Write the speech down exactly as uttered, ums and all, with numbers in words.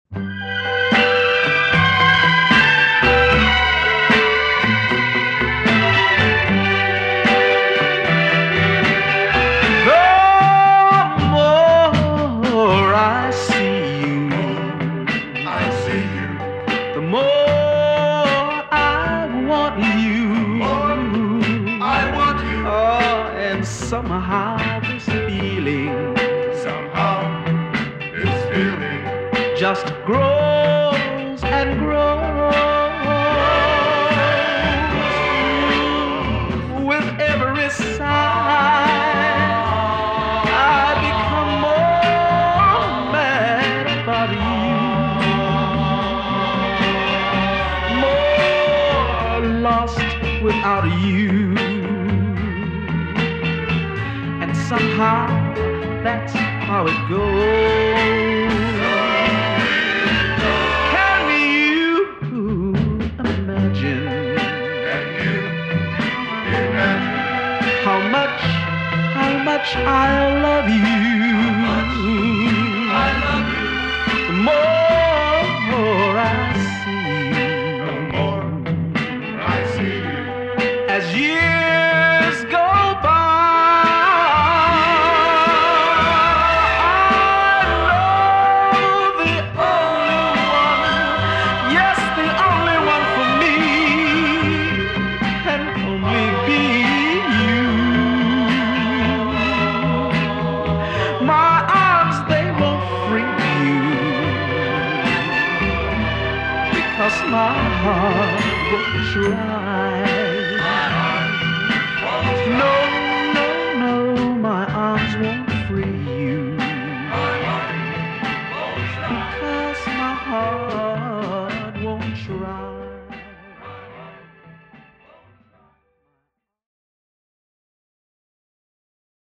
more I see you, I see you. the more I want you. More I want you. Oh, and somehow this feeling Somehow this feeling just grows and grows. With every sigh, I become more mad about you, more lost without you. And somehow that's how it goes. Can you imagine Can you imagine how much, how much I love you? I love you? The more I see The you, more I see you. as years go by, I know the only one, yes, the only one for me can only be you. My arms, they won't free you, because my heart won't try. No, no, no, my arms won't free you, because my heart